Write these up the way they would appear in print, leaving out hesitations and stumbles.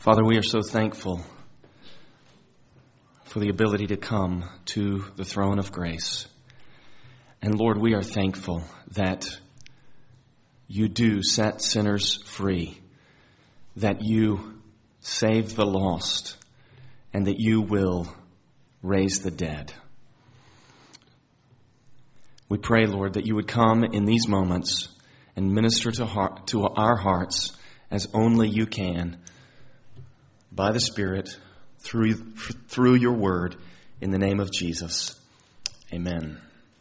Father, we are so thankful for the ability to come to the throne of grace. And Lord, we are thankful that you do set sinners free, that you save the lost, and that you will raise the dead. We pray, Lord, that you would come in these moments and minister to our hearts as only you can, by the Spirit, through your word, in the name of Jesus. Amen.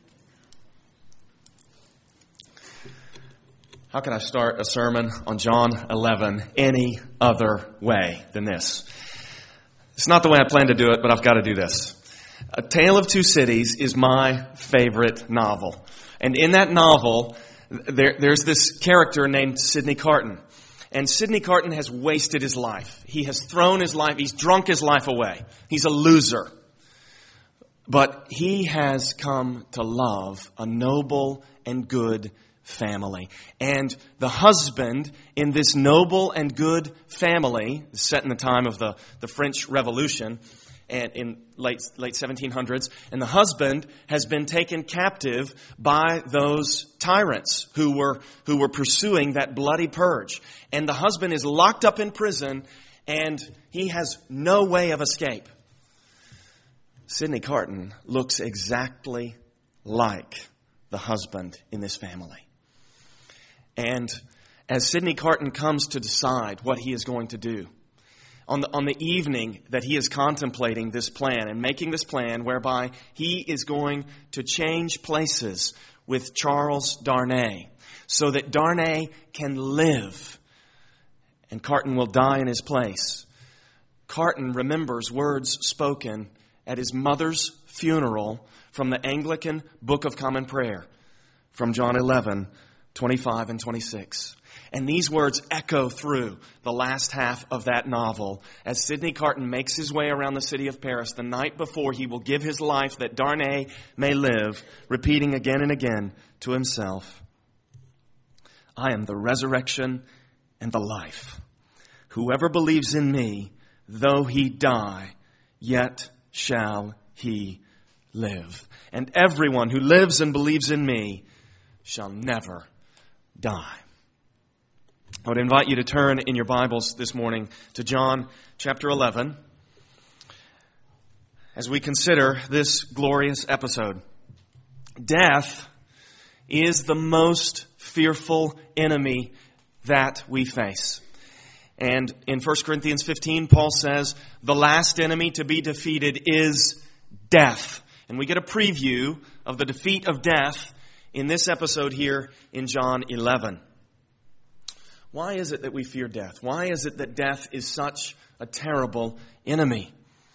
How can I start a sermon on John 11 any other way than this? It's not the way I planned to do it, but I've got to do this. A Tale of Two Cities is my favorite novel. And in that novel, there's this character named Sidney Carton. And Sidney Carton has wasted his life. He has thrown his life, he's drunk his life away. He's a loser. But he has come to love a noble and good family. And the husband in this noble and good family, set in the time of the French Revolution, and in late 1700s, and the husband has been taken captive by those tyrants who were pursuing that bloody purge. And the husband is locked up in prison, and he has no way of escape. Sidney Carton looks exactly like the husband in this family. And as Sidney Carton comes to decide what he is going to do, on the evening that he is contemplating this plan and making this plan whereby he is going to change places with Charles Darnay so that Darnay can live and Carton will die in his place. Carton remembers words spoken at his mother's funeral from the Anglican Book of Common Prayer from John 11, 25 and 26. And these words echo through the last half of that novel as Sidney Carton makes his way around the city of Paris the night before he will give his life that Darnay may live, repeating again and again to himself, I am the resurrection and the life. Whoever believes in me, though he die, yet shall he live. And everyone who lives and believes in me shall never die. I would invite you to turn in your Bibles this morning to John chapter 11 as we consider this glorious episode. Death is the most fearful enemy that we face. And in 1 Corinthians 15, Paul says, the last enemy to be defeated is death. And we get a preview of the defeat of death in this episode here in John 11. Why is it that we fear death? Why is it that death is such a terrible enemy?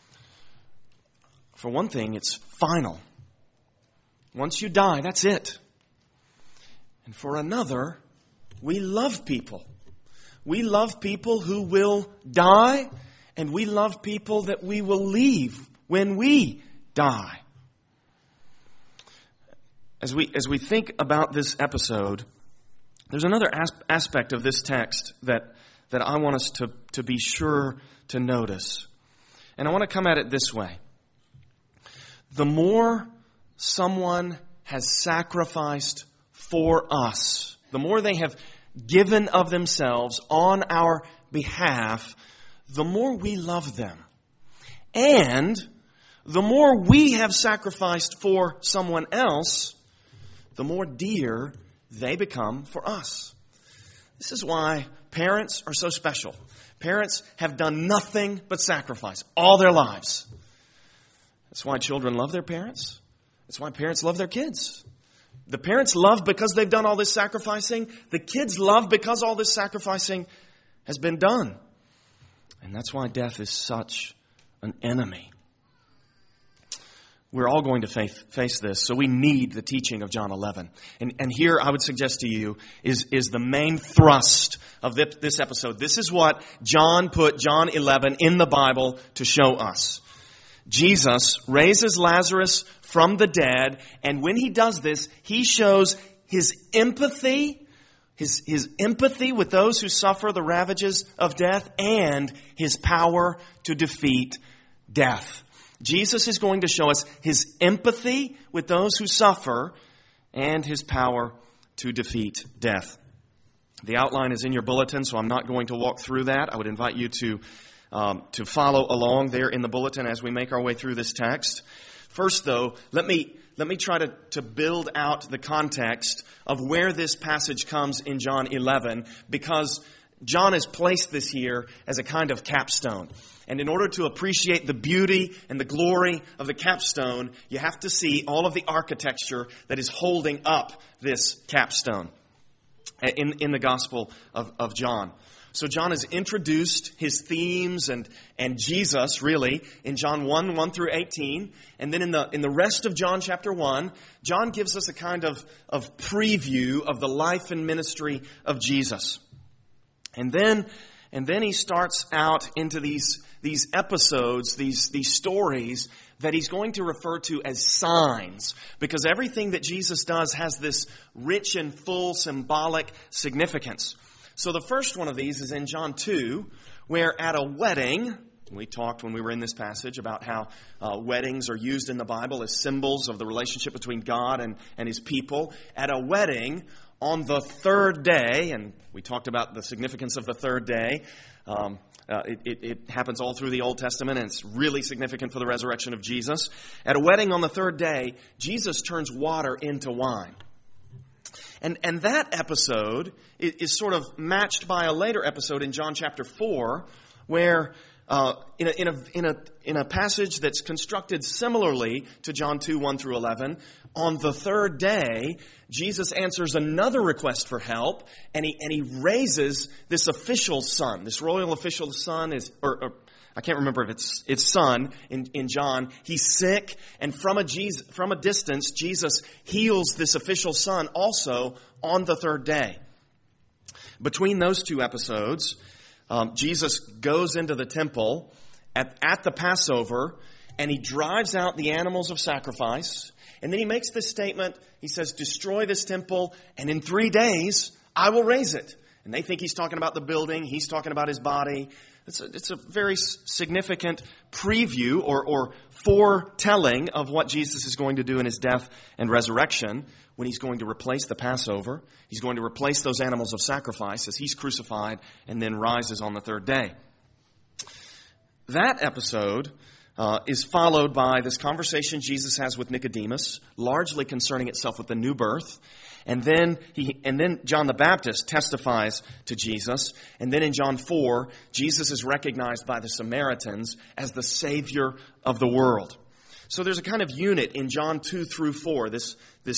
For one thing, it's final. Once you die, that's it. And for another, we love people. We love people who will die, and we love people that we will leave when we die. As we think about this episode, there's another aspect of this text that I want us to be sure to notice. And I want to come at it this way. The more someone has sacrificed for us, the more they have given of themselves on our behalf, the more we love them. And the more we have sacrificed for someone else, the more dear they become for us. This is why parents are so special. Parents have done nothing but sacrifice all their lives. That's why children love their parents. That's why parents love their kids. The parents love because they've done all this sacrificing. The kids love because all this sacrificing has been done. And that's why death is such an enemy. We're all going to face this, so we need the teaching of John 11. And here I would suggest to you is the main thrust of this episode. This is what John put John 11 in the Bible to show us. Jesus raises Lazarus from the dead, and when he does this, he shows his empathy, his empathy with those who suffer the ravages of death, and his power to defeat death. Jesus is going to show us his empathy with those who suffer and his power to defeat death. The outline is in your bulletin, so I'm not going to walk through that. I would invite you to follow along there in the bulletin as we make our way through this text. First, though, let me try to build out the context of where this passage comes in John 11, because John has placed this here as a kind of capstone. And in order to appreciate the beauty and the glory of the capstone, you have to see all of the architecture that is holding up this capstone in the Gospel of John. So John has introduced his themes and Jesus, really, in John 1 through 18. And then in the rest of John chapter 1, John gives us a kind of preview of the life and ministry of Jesus. And then he starts out into these episodes, these stories that he's going to refer to as signs, because everything that Jesus does has this rich and full symbolic significance. So the first one of these is in John 2, where at a wedding, we talked when we were in this passage about how weddings are used in the Bible as symbols of the relationship between God and his people. At a wedding, on the third day, and we talked about the significance of the third day, it happens all through the Old Testament, and it's really significant for the resurrection of Jesus. At a wedding on the third day, Jesus turns water into wine. And that episode is sort of matched by a later episode in John chapter 4, where in a passage that's constructed similarly to John 2, 1 through 11, on the third day, Jesus answers another request for help, and he raises this official son. This royal official son is, or I can't remember if it's son in John. He's sick, and from a distance, Jesus heals this official son also on the third day. Between those two episodes, Jesus goes into the temple at the Passover, and he drives out the animals of sacrifice. And then he makes this statement. He says, "Destroy this temple, and in 3 days I will raise it." And they think he's talking about the building. He's talking about his body. It's a very significant preview or foretelling of what Jesus is going to do in his death and resurrection, when he's going to replace the Passover. He's going to replace those animals of sacrifice as he's crucified and then rises on the third day. That episode is followed by this conversation Jesus has with Nicodemus, largely concerning itself with the new birth. And then John the Baptist testifies to Jesus. And then in John 4, Jesus is recognized by the Samaritans as the Savior of the world. So there's a kind of unit in John 2 through 4, this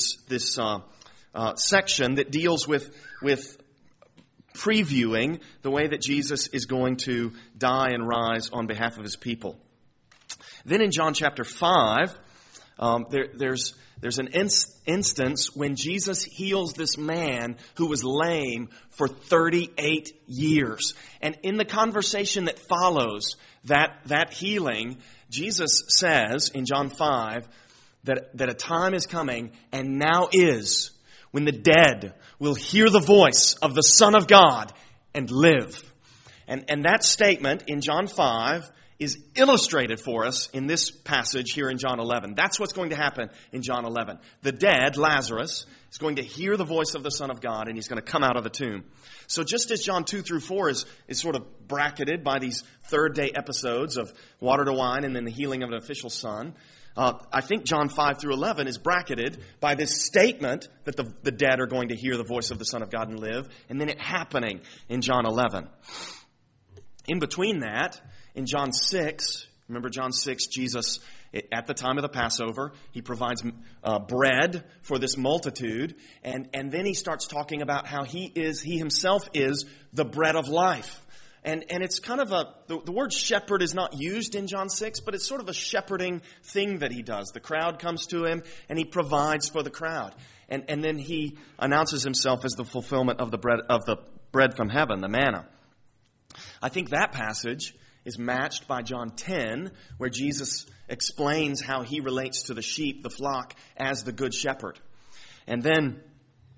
section that deals with previewing the way that Jesus is going to die and rise on behalf of his people. Then in John chapter 5, there's an instance when Jesus heals this man who was lame for 38 years. And in the conversation that follows that healing, Jesus says in John 5 that a time is coming, and now is, when the dead will hear the voice of the Son of God and live. And that statement in John 5 is illustrated for us in this passage here in John 11. That's what's going to happen in John 11. The dead, Lazarus, is going to hear the voice of the Son of God, and he's going to come out of the tomb. So just as John 2 through 4 is sort of bracketed by these third day episodes of water to wine and then the healing of an official son, I think John 5 through 11 is bracketed by this statement that the dead are going to hear the voice of the Son of God and live, and then it happening in John 11. In between that, in John 6, remember John 6, Jesus, at the time of the Passover, he provides bread for this multitude. And then he starts talking about how he himself is the bread of life. And it's kind of the word shepherd is not used in John 6, but it's sort of a shepherding thing that he does. The crowd comes to him, and he provides for the crowd. And then he announces himself as the fulfillment of the bread from heaven, the manna. I think that passage is matched by John 10, where Jesus explains how he relates to the sheep, the flock, as the good shepherd. And then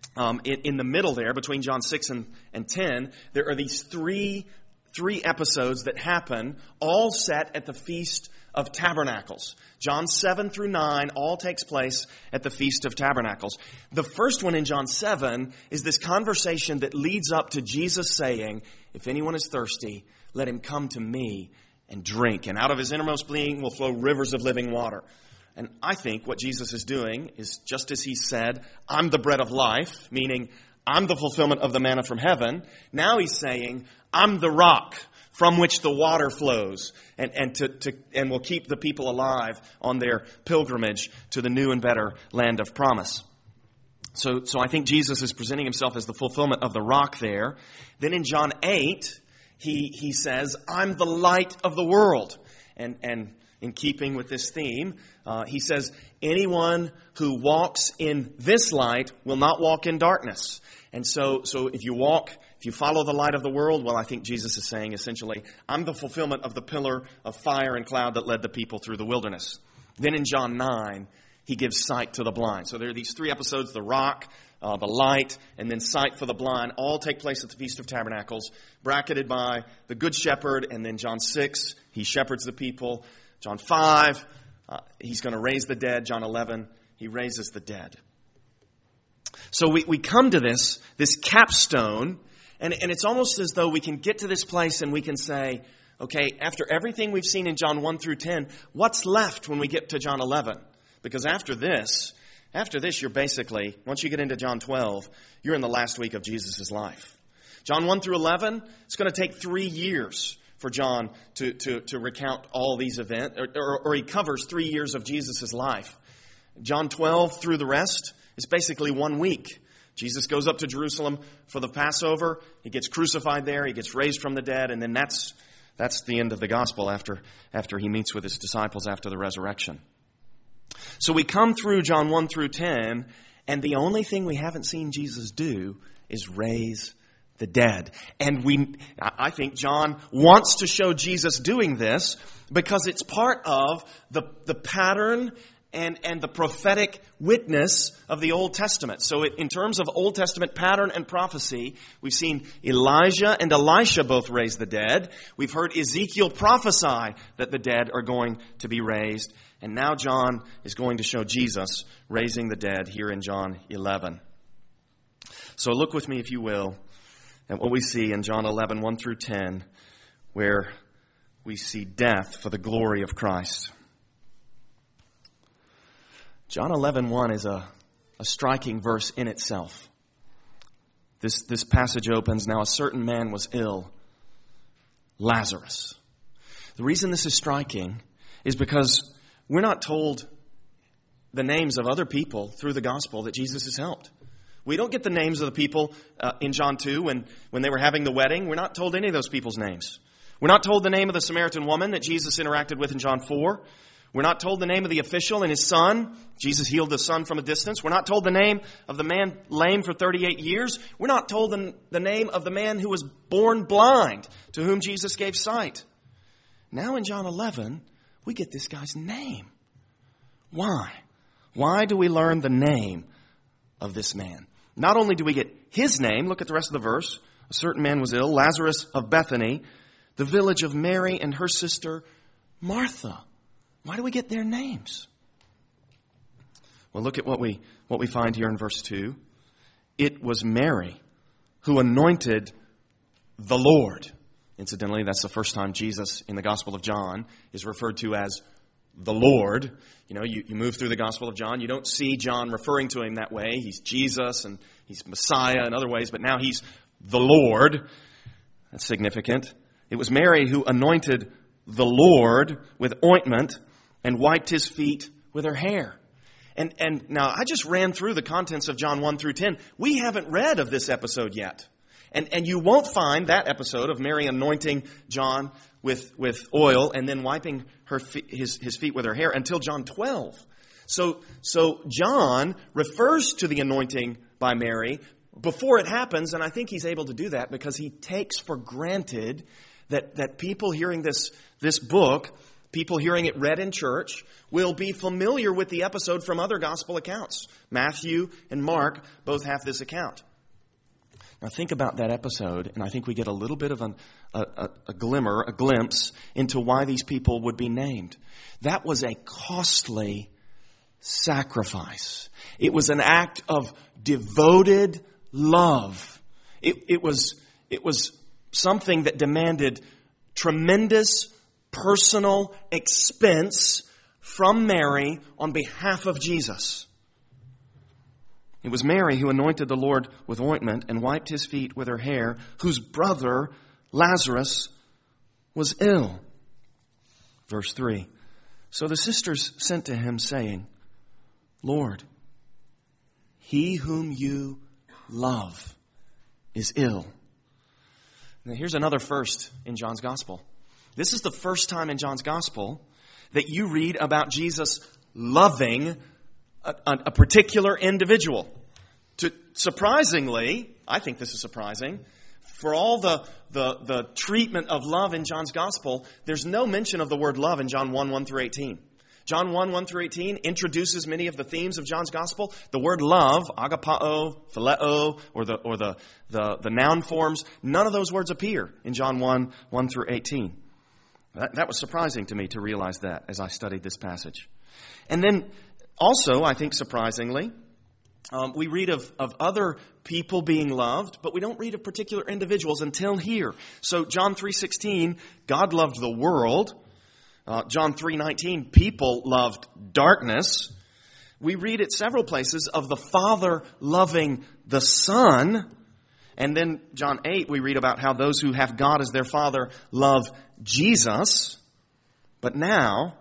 in the middle there, between John 6 and 10, there are these three episodes that happen, all set at the Feast of Tabernacles. John 7 through 9 all takes place at the Feast of Tabernacles. The first one in John 7 is this conversation that leads up to Jesus saying, "If anyone is thirsty, let him come to me and drink. And out of his innermost being will flow rivers of living water." And I think what Jesus is doing is, just as he said, "I'm the bread of life," meaning I'm the fulfillment of the manna from heaven. Now he's saying, "I'm the rock from which the water flows and will keep the people alive on their pilgrimage to the new and better land of promise." So I think Jesus is presenting himself as the fulfillment of the rock there. Then in John 8, he says, "I'm the light of the world." And in keeping with this theme, he says, "Anyone who walks in this light will not walk in darkness." And so if you follow the light of the world, well, I think Jesus is saying essentially, I'm the fulfillment of the pillar of fire and cloud that led the people through the wilderness. Then in John 9, he gives sight to the blind. So there are these three episodes, the rock, the light, and then sight for the blind, all take place at the Feast of Tabernacles, bracketed by the Good Shepherd. And then John 6, he shepherds the people. John 5, he's going to raise the dead. John 11, he raises the dead. So we come to this capstone, and it's almost as though we can get to this place and we can say, okay, after everything we've seen in John 1 through 10, what's left when we get to John 11? Because after this, you're basically, once you get into John 12, you're in the last week of Jesus' life. John 1 through 11, it's going to take 3 years for John to recount all these events, or he covers 3 years of Jesus' life. John 12 through the rest is basically 1 week. Jesus goes up to Jerusalem for the Passover. He gets crucified there. He gets raised from the dead. And then that's the end of the gospel after he meets with his disciples after the resurrection. So we come through John 1 through 10, and the only thing we haven't seen Jesus do is raise the dead. And I think John wants to show Jesus doing this because it's part of the pattern and the prophetic witness of the Old Testament. So in terms of Old Testament pattern and prophecy, we've seen Elijah and Elisha both raise the dead. We've heard Ezekiel prophesy that the dead are going to be raised. And now John is going to show Jesus raising the dead here in John 11. So look with me, if you will, at what we see in John 11, 1 through 10, where we see death for the glory of Christ. John 11:1 is a striking verse in itself. This passage opens, "Now a certain man was ill, Lazarus." The reason this is striking is because we're not told the names of other people through the gospel that Jesus has helped. We don't get the names of the people in John 2 when they were having the wedding. We're not told any of those people's names. We're not told the name of the Samaritan woman that Jesus interacted with in John 4. We're not told the name of the official and his son. Jesus healed the son from a distance. We're not told the name of the man lame for 38 years. We're not told the name of the man who was born blind, to whom Jesus gave sight. Now in John 11, we get this guy's name. Why? Why do we learn the name of this man? Not only do we get his name, look at the rest of the verse. A certain man was ill, Lazarus of Bethany, the village of Mary and her sister Martha. Why do we get their names? Well, look at what we find here in verse 2. It was Mary who anointed the Lord. Incidentally, that's the first time Jesus in the Gospel of John is referred to as the Lord. You know, you move through the Gospel of John, you don't see John referring to him that way. He's Jesus and he's Messiah in other ways, but now he's the Lord. That's significant. It was Mary who anointed the Lord with ointment and wiped his feet with her hair. And now I just ran through the contents of John 1 through 10. We haven't read of this episode yet. And you won't find that episode of Mary anointing John with oil and then wiping his feet with her hair until John 12. So John refers to the anointing by Mary before it happens, and I think he's able to do that because he takes for granted that people hearing this book People hearing it read in church will be familiar with the episode from other gospel accounts. Matthew and Mark both have this account. Now think about that episode, and I think we get a little bit of a glimpse into why these people would be named. That was a costly sacrifice. It was an act of devoted love. It was something that demanded tremendous personal expense from Mary on behalf of Jesus. It was Mary who anointed the Lord with ointment and wiped his feet with her hair, whose brother Lazarus was ill. Verse 3. So the sisters sent to him, saying, Lord, he whom you love is ill. Now here's another first in John's Gospel. This is the first time in John's Gospel that you read about Jesus loving a particular individual. Surprisingly, I think this is surprising, for all the treatment of love in John's Gospel, there's no mention of the word love in John 1 through 18. John 1 through 18 introduces many of the themes of John's Gospel. The word love, agapao, phileo, or the noun forms, none of those words appear in John 1 through 18. That was surprising to me to realize that as I studied this passage. And then also, I think surprisingly, we read of other people being loved, but we don't read of particular individuals until here. So John 3:16, God loved the world. John 3:19, people loved darkness. We read at several places of the Father loving the Son. And then John 8, we read about how those who have God as their Father love Jesus. But now,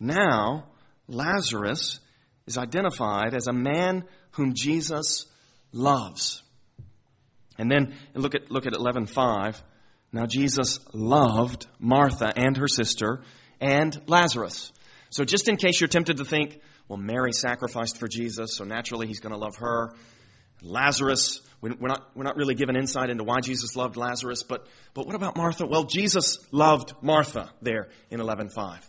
Lazarus is identified as a man whom Jesus loves. And then look at 11:5. Now Jesus loved Martha and her sister and Lazarus. So just in case you're tempted to think, well, Mary sacrificed for Jesus, so naturally he's going to love her. Lazarus, we're not really given insight into why Jesus loved Lazarus, but what about Martha? Well, Jesus loved Martha there in 11:5.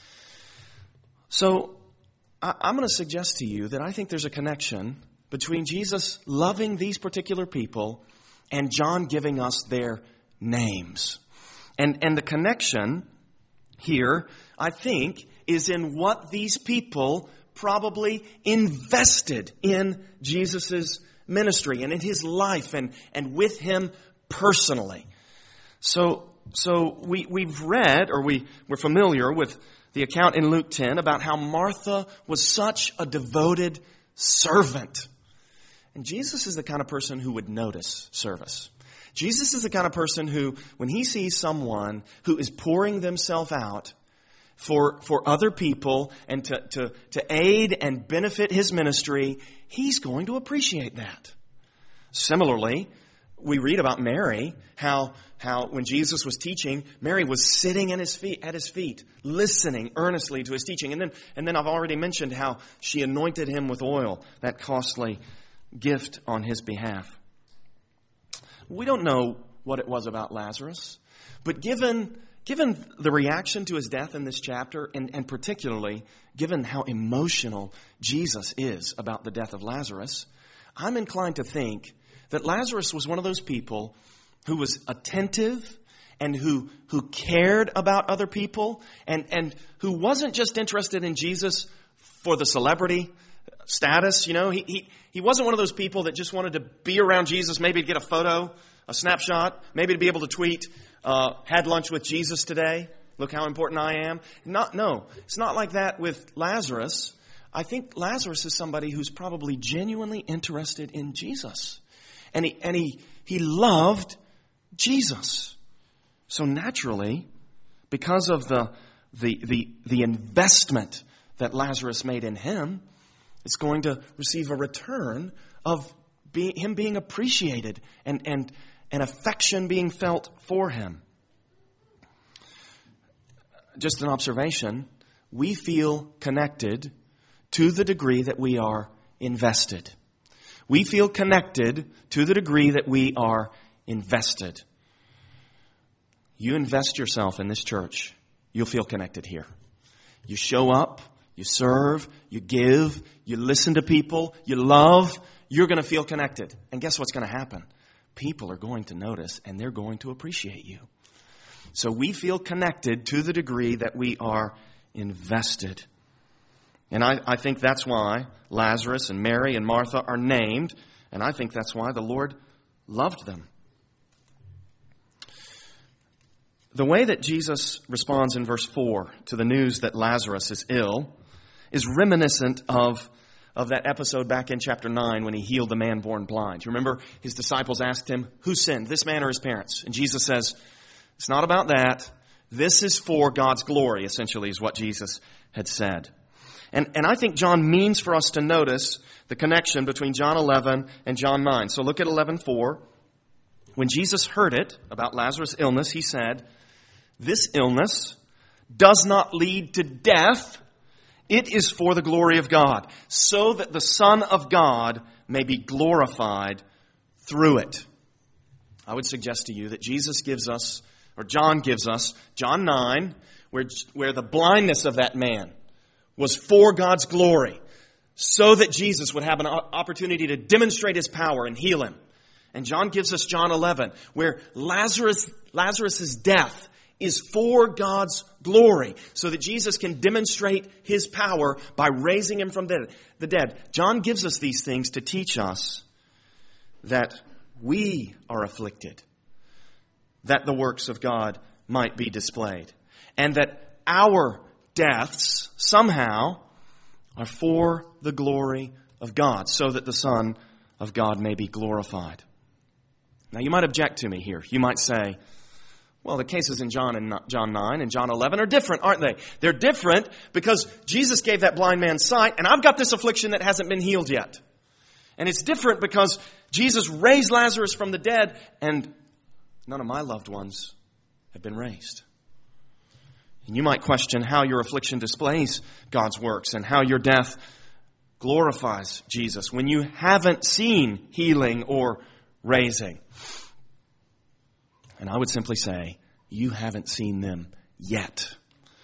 So I'm going to suggest to you that I think there's a connection between Jesus loving these particular people and John giving us their names. And the connection here, I think, is in what these people probably invested in Jesus' ministry and in his life and with him personally. So we've read, or we're familiar with the account in Luke 10 about how Martha was such a devoted servant. And Jesus is the kind of person who would notice service. Jesus is the kind of person who, when he sees someone who is pouring themselves out for other people and to aid and benefit his ministry, he's going to appreciate that. Similarly, we read about Mary, how when Jesus was teaching, Mary was sitting at his feet, listening earnestly to his teaching. And then I've already mentioned how she anointed him with oil, that costly gift on his behalf. We don't know what it was about Lazarus, but given the reaction to his death in this chapter, and particularly given how emotional Jesus is about the death of Lazarus, I'm inclined to think that Lazarus was one of those people who was attentive and who cared about other people and who wasn't just interested in Jesus for the celebrity status. You know, he wasn't one of those people that just wanted to be around Jesus, maybe to get a photo, a snapshot, maybe to be able to tweet, had lunch with Jesus today. Look how important I am. No, it's not like that with Lazarus. I think Lazarus is somebody who's probably genuinely interested in Jesus. And he loved Jesus. So naturally, because of the investment that Lazarus made in him, it's going to receive a return of him being appreciated and affection being felt for him. Just an observation, we feel connected to the degree that we are invested. We feel connected to the degree that we are invested. You invest yourself in this church, you'll feel connected here. you show up, you serve, you give, you listen to people, you love, you're going to feel connected. And guess what's going to happen? People are going to notice and they're going to appreciate you. So we feel connected to the degree that we are invested. And I think that's why Lazarus and Mary and Martha are named. And I think that's why the Lord loved them. The way that Jesus responds in verse 4 to the news that Lazarus is ill is reminiscent of that episode back in chapter 9 when he healed the man born blind. You remember his disciples asked him, who sinned, this man or his parents? And Jesus says, it's not about that. This is for God's glory, essentially, is what Jesus had said. And I think John means for us to notice the connection between John 11 and John 9. So look at 11:4. When Jesus heard it about Lazarus' illness, he said, this illness does not lead to death. It is for the glory of God, so that the Son of God may be glorified through it. I would suggest to you that Jesus gives us, or John gives us, John 9, where the blindness of that man was for God's glory, so that Jesus would have an opportunity to demonstrate his power and heal him. And John gives us John 11, where Lazarus' death is for God's glory, so that Jesus can demonstrate his power by raising him from the dead. John gives us these things to teach us that we are afflicted, that the works of God might be displayed, and that our deaths somehow are for the glory of God, so that the Son of God may be glorified. Now you might object to me here. You might say, well, the cases in John 9 and John 11 are different, aren't they? They're different because Jesus gave that blind man sight, and I've got this affliction that hasn't been healed yet. And it's different because Jesus raised Lazarus from the dead, and none of my loved ones have been raised. And you might question how your affliction displays God's works and how your death glorifies Jesus when you haven't seen healing or raising. And I would simply say, you haven't seen them yet.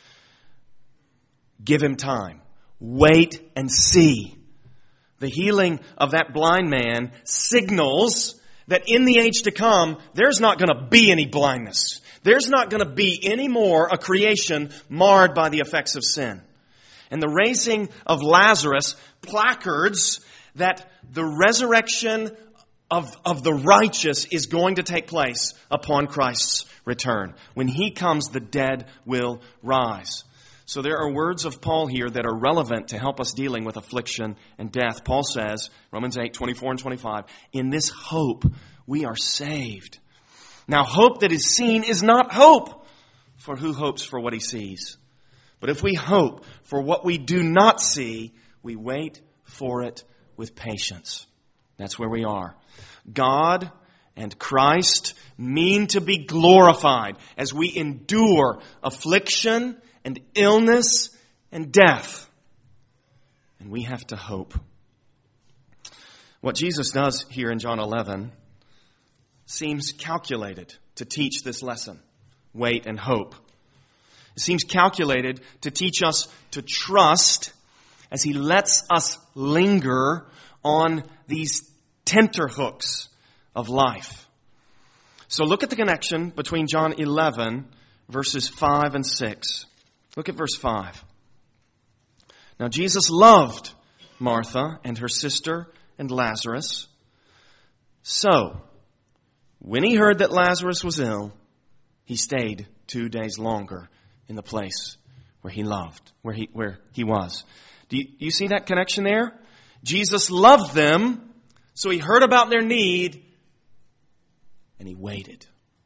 Give him time. Wait and see. The healing of that blind man signals that in the age to come, there's not going to be any blindness. There's not going to be any more a creation marred by the effects of sin. And the raising of Lazarus placards that the resurrection of the righteous is going to take place upon Christ's return. When he comes, the dead will rise. So there are words of Paul here that are relevant to help us dealing with affliction and death. Paul says, Romans 8:24 and 25, in this hope we are saved. Now hope that is seen is not hope, for who hopes for what he sees? But if we hope for what we do not see, we wait for it with patience. That's where we are. God and Christ mean to be glorified as we endure affliction and illness and death. And we have to hope. What Jesus does here in John 11 seems calculated to teach this lesson. Wait and hope. It seems calculated to teach us to trust as he lets us linger on these tenterhooks of life. So look at the connection between John 11, verses 5 and 6. Look at verse 5. Now Jesus loved Martha and her sister and Lazarus. So, when he heard that Lazarus was ill, he stayed 2 days longer in the place where he loved, where he was. Do you see that connection there? Jesus loved them, so he heard about their need, and he waited.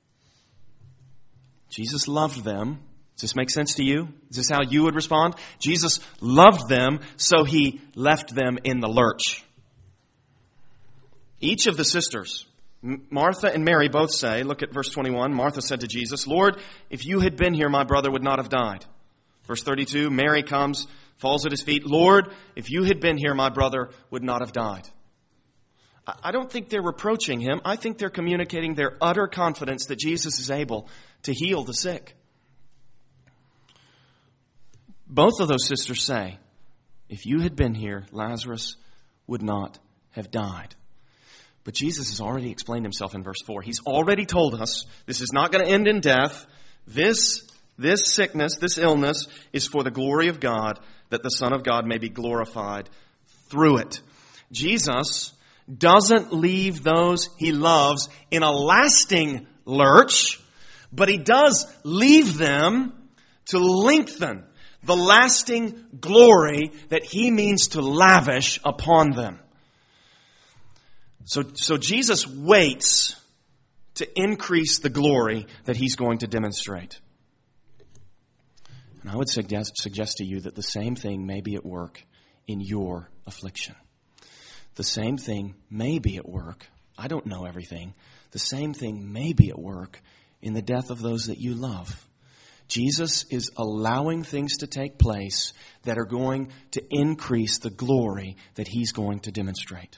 Jesus loved them. Does this make sense to you? Is this how you would respond? Jesus loved them, so he left them in the lurch. Each of the sisters, Martha and Mary, both say, look at verse 21, Martha said to Jesus, Lord, if you had been here, my brother would not have died. Verse 32, Mary comes, falls at his feet. Lord, if you had been here, my brother would not have died. I don't think they're reproaching him. I think they're communicating their utter confidence that Jesus is able to heal the sick. Both of those sisters say, if you had been here, Lazarus would not have died. But Jesus has already explained himself in verse 4. He's already told us this is not going to end in death. This sickness, this illness is for the glory of God, that the Son of God may be glorified through it. Jesus doesn't leave those he loves in a lasting lurch, but he does leave them to lengthen the lasting glory that he means to lavish upon them. So Jesus waits to increase the glory that he's going to demonstrate. And I would suggest to you that the same thing may be at work in your affliction. The same thing may be at work. I don't know everything. The same thing may be at work in the death of those that you love. Jesus is allowing things to take place that are going to increase the glory that he's going to demonstrate.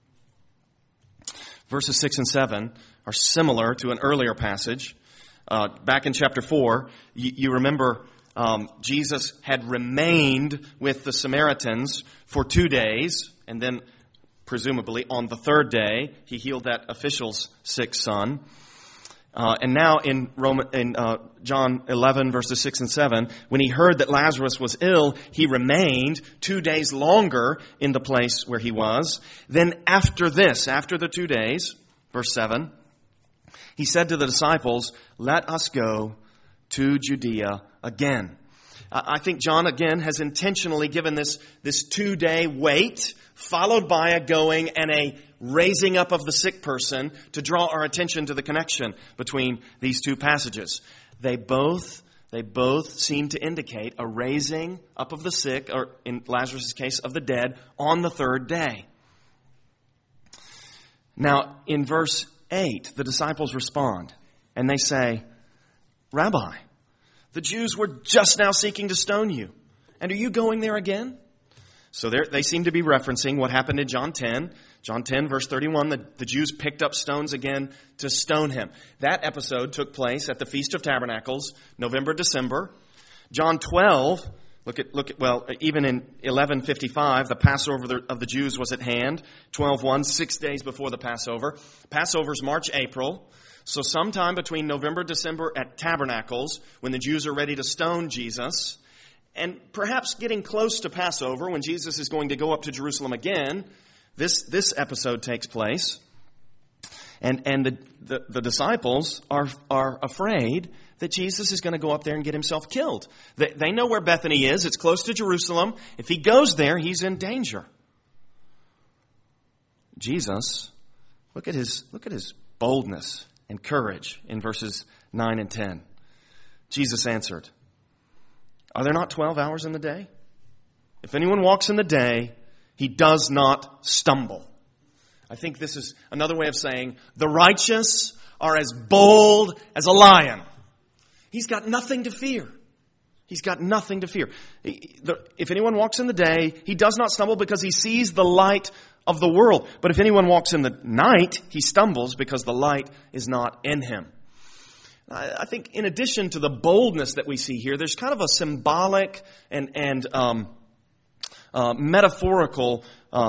Verses 6 and 7 are similar to an earlier passage. Back in chapter 4, you remember Jesus had remained with the Samaritans for 2 days, and then presumably on the third day, he healed that official's sick son. And now in John 11, verses 6 and 7, when he heard that Lazarus was ill, he remained 2 days longer in the place where he was. Then after the 2 days, verse 7, he said to the disciples, "Let us go to Judea again." I think John again has intentionally given this 2-day wait, followed by a going and a raising up of the sick person, to draw our attention to the connection between these two passages. They both seem to indicate a raising up of the sick, or in Lazarus' case, of the dead, on the third day. Now, in verse 8, the disciples respond, and they say, "Rabbi, the Jews were just now seeking to stone you, and are you going there again?" So they seem to be referencing what happened in John 10. John 10, verse 31, the Jews picked up stones again to stone him. That episode took place at the Feast of Tabernacles, November, December. John 12, even in 11:55, the Passover of the Jews was at hand. 12:1, 6 days before the Passover. Passover's March, April. So sometime between November, December at Tabernacles, when the Jews are ready to stone Jesus, and perhaps getting close to Passover, when Jesus is going to go up to Jerusalem again, this episode takes place. And the disciples are afraid that Jesus is going to go up there and get himself killed. They know where Bethany is. It's close to Jerusalem. If he goes there, he's in danger. Jesus, look at his boldness and courage in verses 9 and 10. Jesus answered, "Are there not 12 hours in the day? If anyone walks in the day, he does not stumble." I think this is another way of saying the righteous are as bold as a lion. He's got nothing to fear. He's got nothing to fear. If anyone walks in the day, he does not stumble because he sees the light of the world. But if anyone walks in the night, he stumbles because the light is not in him. I think in addition to the boldness that we see here, there's kind of a symbolic and metaphorical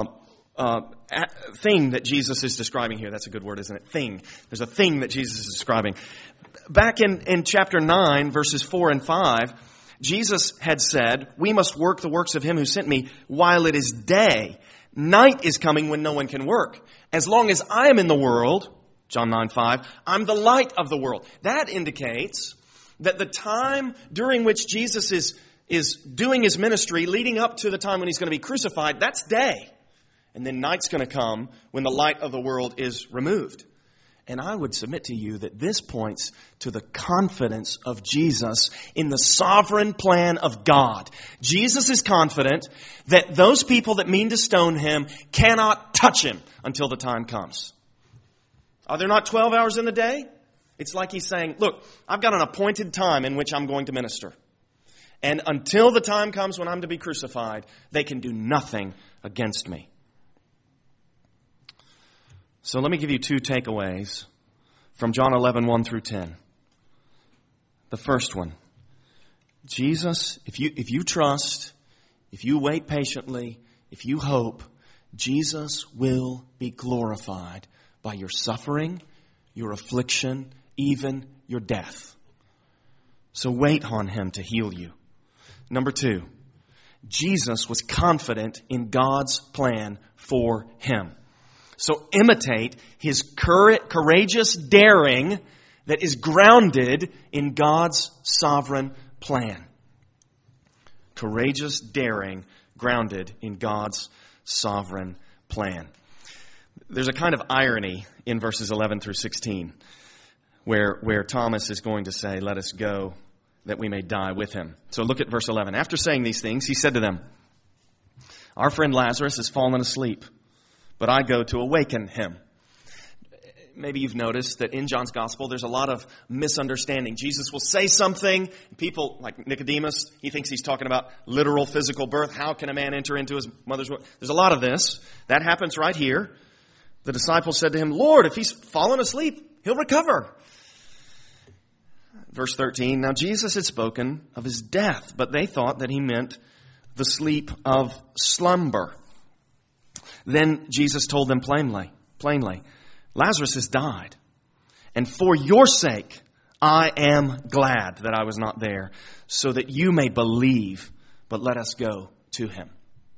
thing that Jesus is describing here. That's a good word, isn't it? Thing. There's a thing that Jesus is describing. Back in chapter 9, verses 4 and 5, Jesus had said, "We must work the works of him who sent me while it is day. Night is coming when no one can work. As long as I am in the world," John 9:5, "I'm the light of the world." That indicates that the time during which Jesus is doing his ministry, leading up to the time when he's going to be crucified, that's day. And then night's going to come when the light of the world is removed. And I would submit to you that this points to the confidence of Jesus in the sovereign plan of God. Jesus is confident that those people that mean to stone him cannot touch him until the time comes. Are there not 12 hours in the day? It's like he's saying, look, I've got an appointed time in which I'm going to minister. And until the time comes when I'm to be crucified, they can do nothing against me. So let me give you two takeaways from John 11, 1 through 10. The first one, Jesus, if you trust, if you wait patiently, if you hope, Jesus will be glorified by your suffering, your affliction, even your death. So wait on him to heal you. Number 2, Jesus was confident in God's plan for him. So imitate his courageous daring that is grounded in God's sovereign plan. Courageous daring grounded in God's sovereign plan. There's a kind of irony in verses 11 through 16 where Thomas is going to say, "Let us go that we may die with him." So look at verse 11. After saying these things, he said to them, "Our friend Lazarus has fallen asleep, but I go to awaken him." Maybe you've noticed that in John's gospel, there's a lot of misunderstanding. Jesus will say something. People, like Nicodemus, he thinks he's talking about literal physical birth. How can a man enter into his mother's womb? There's a lot of this. That happens right here. The disciples said to him, "Lord, if he's fallen asleep, he'll recover." Verse 13, now Jesus had spoken of his death, but they thought that he meant the sleep of slumber. Then Jesus told them plainly, "Lazarus has died, and for your sake I am glad that I was not there, so that you may believe, but let us go to him."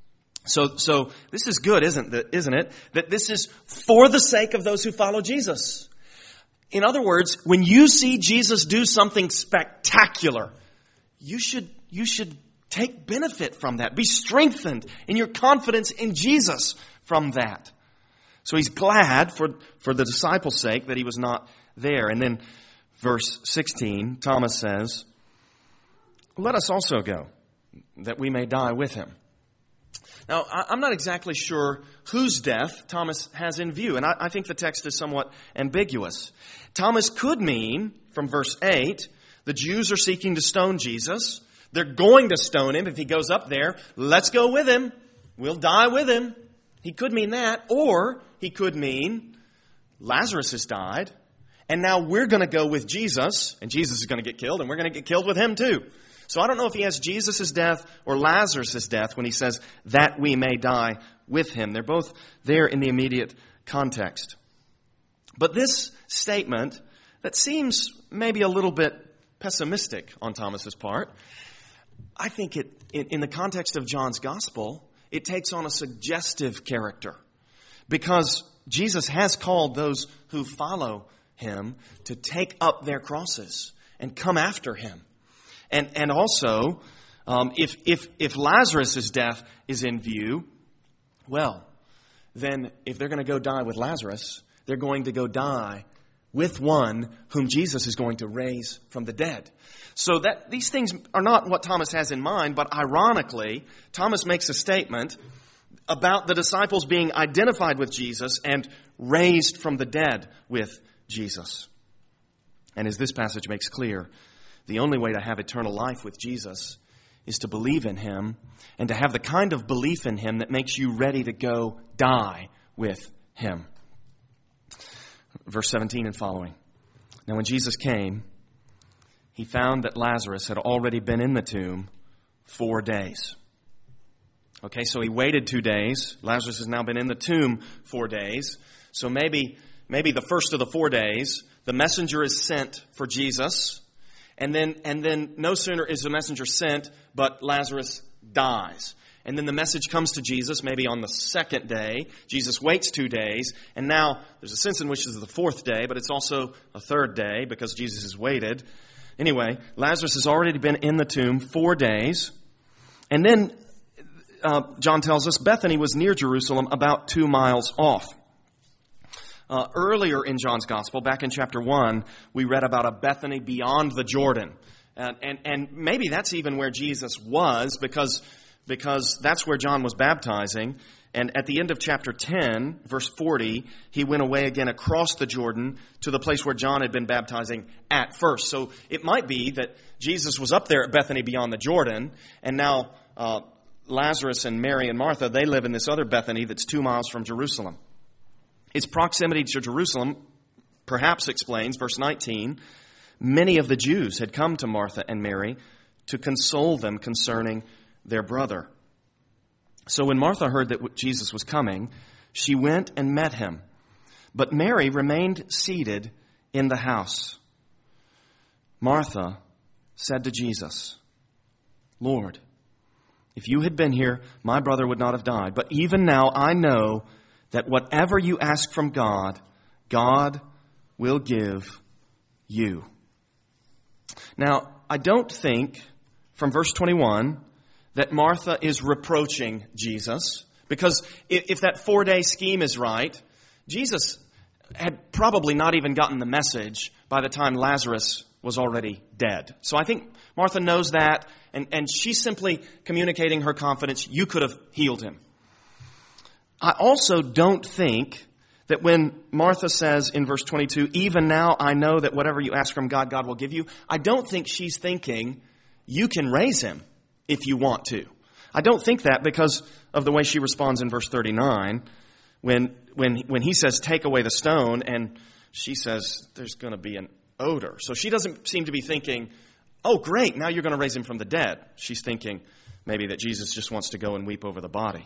So this is good, isn't it? That this is for the sake of those who follow Jesus. In other words, when you see Jesus do something spectacular, you should take benefit from that. Be strengthened in your confidence in Jesus from that. So he's glad for the disciples' sake that he was not there. And then verse 16, Thomas says, "Let us also go, that we may die with him." Now, I'm not exactly sure whose death Thomas has in view, and I think the text is somewhat ambiguous. Thomas could mean, from verse 8, the Jews are seeking to stone Jesus. They're going to stone him if he goes up there. Let's go with him. We'll die with him. He could mean that, or he could mean Lazarus has died, and now we're going to go with Jesus, and Jesus is going to get killed, and we're going to get killed with him too. So I don't know if he has Jesus' death or Lazarus' death when he says that we may die with him. They're both there in the immediate context. But this statement that seems maybe a little bit pessimistic on Thomas's part, I think in the context of John's gospel, it takes on a suggestive character, because Jesus has called those who follow him to take up their crosses and come after him. And also, if Lazarus' death is in view, well, then if they're going to go die with Lazarus, they're going to go die with one whom Jesus is going to raise from the dead. So that these things are not what Thomas has in mind, but ironically, Thomas makes a statement about the disciples being identified with Jesus and raised from the dead with Jesus. And as this passage makes clear, the only way to have eternal life with Jesus is to believe in him and to have the kind of belief in him that makes you ready to go die with him. Verse 17 and following. Now when Jesus came, he found that Lazarus had already been in the tomb 4 days. Okay, so he waited 2 days. Lazarus has now been in the tomb 4 days. So maybe the first of the 4 days, the messenger is sent for Jesus. And then no sooner is the messenger sent, but Lazarus dies. And then the message comes to Jesus maybe on the second day. Jesus waits 2 days. And now there's a sense in which this is the 4th day, but it's also a 3rd day because Jesus has waited. Anyway, Lazarus has already been in the tomb 4 days. And then John tells us Bethany was near Jerusalem, about 2 miles off. Earlier in John's Gospel, back in chapter 1, we read about a Bethany beyond the Jordan. And maybe that's even where Jesus was, because that's where John was baptizing. And at the end of chapter 10, verse 40, he went away again across the Jordan to the place where John had been baptizing at first. So it might be that Jesus was up there at Bethany beyond the Jordan, and now Lazarus and Mary and Martha, they live in this other Bethany that's 2 miles from Jerusalem. Its proximity to Jerusalem perhaps explains, verse 19, many of the Jews had come to Martha and Mary to console them concerning their brother. So when Martha heard that Jesus was coming, she went and met him. But Mary remained seated in the house. Martha said to Jesus, "Lord, if you had been here, my brother would not have died. But even now I know that whatever you ask from God, God will give you." Now, I don't think from verse 21 that Martha is reproaching Jesus, because if that 4-day scheme is right, Jesus had probably not even gotten the message by the time Lazarus was already dead. So I think Martha knows that, and she's simply communicating her confidence. You could have healed him. I also don't think that when Martha says in verse 22, "Even now I know that whatever you ask from God, God will give you," I don't think she's thinking, you can raise him if you want to. I don't think that because of the way she responds in verse 39 when he says, "Take away the stone," and she says, "There's going to be an odor." So she doesn't seem to be thinking, "Oh, great, now you're going to raise him from the dead." She's thinking maybe that Jesus just wants to go and weep over the body.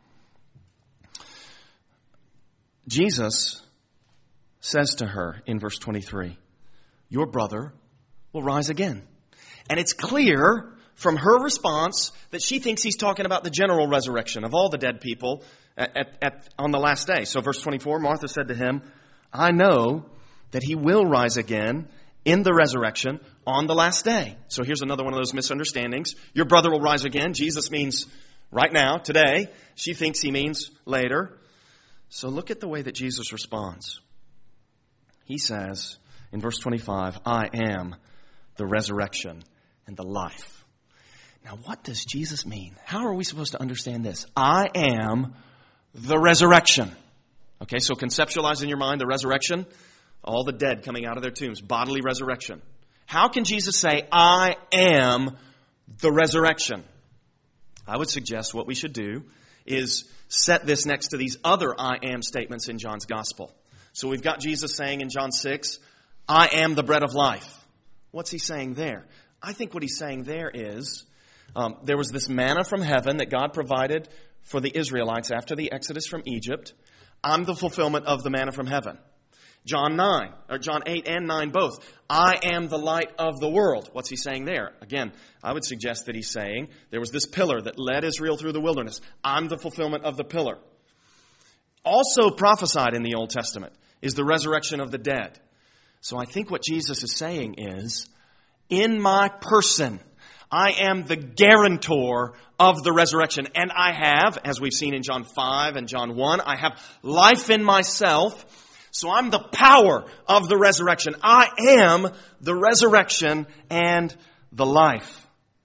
Jesus says to her in verse 23, "Your brother will rise again." And it's clear from her response that she thinks he's talking about the general resurrection of all the dead people on the last day. So verse 24, Martha said to him, "I know that he will rise again in the resurrection on the last day." So here's another one of those misunderstandings. Your brother will rise again. Jesus means right now, today. She thinks he means later. So look at the way that Jesus responds. He says in verse 25, "I am the resurrection and the life." Now, what does Jesus mean? How are we supposed to understand this? I am the resurrection. Okay, so conceptualize in your mind the resurrection, all the dead coming out of their tombs, bodily resurrection. How can Jesus say, "I am the resurrection"? I would suggest what we should do is set this next to these other "I am" statements in John's gospel. So we've got Jesus saying in John 6, "I am the bread of life." What's he saying there? I think what he's saying there is, there was this manna from heaven that God provided for the Israelites after the Exodus from Egypt. I'm the fulfillment of the manna from heaven. John 8 and 9 both. I am the light of the world. What's he saying there? Again, I would suggest that he's saying there was this pillar that led Israel through the wilderness. I'm the fulfillment of the pillar. Also prophesied in the Old Testament is the resurrection of the dead. So I think what Jesus is saying is, in my person, I am the guarantor of the resurrection. And I have, as we've seen in John 5 and John 1, I have life in myself. So I'm the power of the resurrection. I am the resurrection and the life.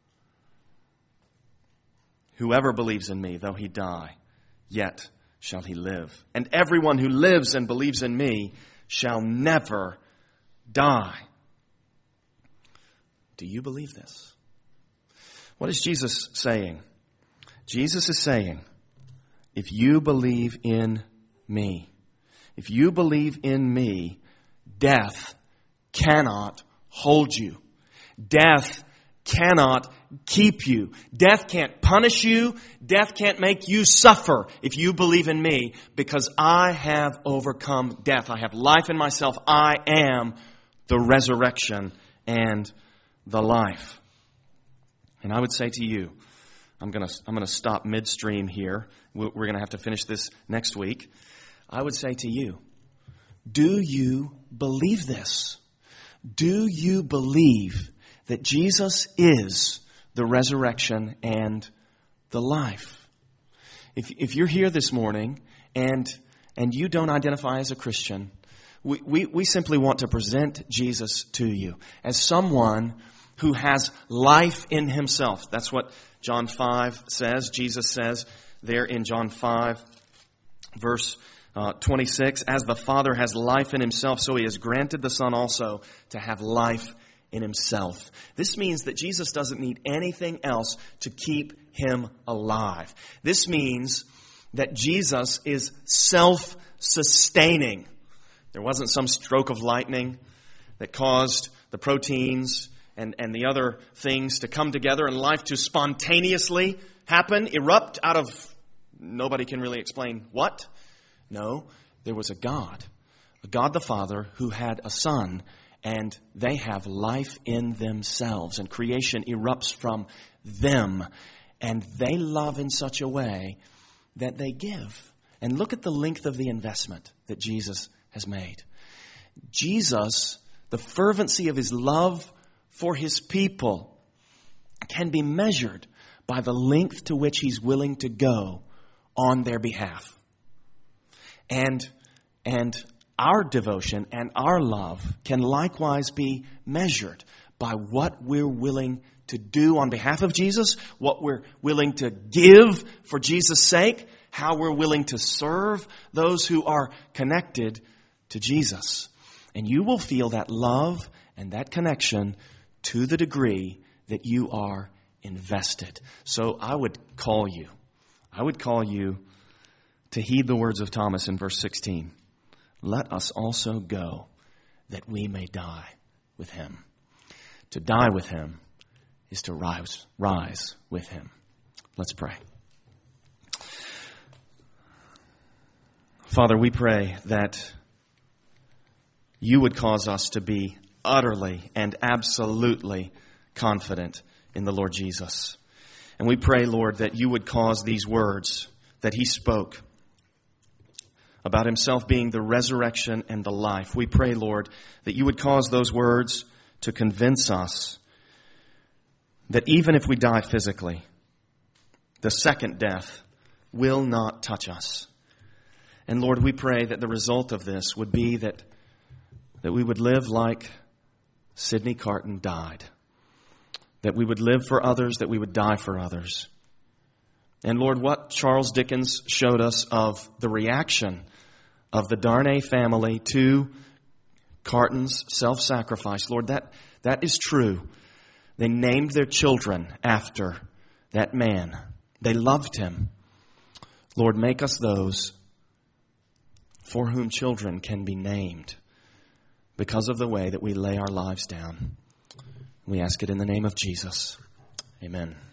Whoever believes in me, though he die, yet shall he live. And everyone who lives and believes in me shall never die. Do you believe this? What is Jesus saying? Jesus is saying, if you believe in me, if you believe in me, death cannot hold you. Death cannot keep you. Death can't punish you. Death can't make you suffer if you believe in me, because I have overcome death. I have life in myself. I am the resurrection and the life. And I would say to you, I'm going to stop midstream here. We're going to have to finish this next week. I would say to you, do you believe this? Do you believe that Jesus is the resurrection and the life? If you're here this morning and you don't identify as a Christian, we simply want to present Jesus to you as someone who has life in himself. That's what John 5 says. Jesus says there in John 5, verse 26, as the Father has life in himself, so he has granted the Son also to have life in himself. This means that Jesus doesn't need anything else to keep him alive. This means that Jesus is self-sustaining. There wasn't some stroke of lightning that caused the proteins and the other things to come together and life to spontaneously happen, erupt out of nobody can really explain what. No, there was a God the Father who had a Son, and they have life in themselves, and creation erupts from them, and they love in such a way that they give. And look at the length of the investment that Jesus has made. Jesus, the fervency of his love for his people can be measured by the length to which he's willing to go on their behalf. And our devotion and our love can likewise be measured by what we're willing to do on behalf of Jesus, what we're willing to give for Jesus' sake, how we're willing to serve those who are connected to Jesus. And you will feel that love and that connection to the degree that you are invested. So I would call you to heed the words of Thomas in verse 16. Let us also go that we may die with him. To die with him is to rise with him. Let's pray. Father, we pray that you would cause us to be utterly and absolutely confident in the Lord Jesus. And we pray, Lord, that you would cause these words that he spoke about himself being the resurrection and the life. We pray, Lord, that you would cause those words to convince us that even if we die physically, the second death will not touch us. And Lord, we pray that the result of this would be that we would live like Sidney Carton died. That we would live for others, that we would die for others. And Lord, what Charles Dickens showed us of the reaction of the Darnay family to Carton's self-sacrifice, Lord, that is true. They named their children after that man. They loved him. Lord, make us those for whom children can be named because of the way that we lay our lives down. We ask it in the name of Jesus. Amen.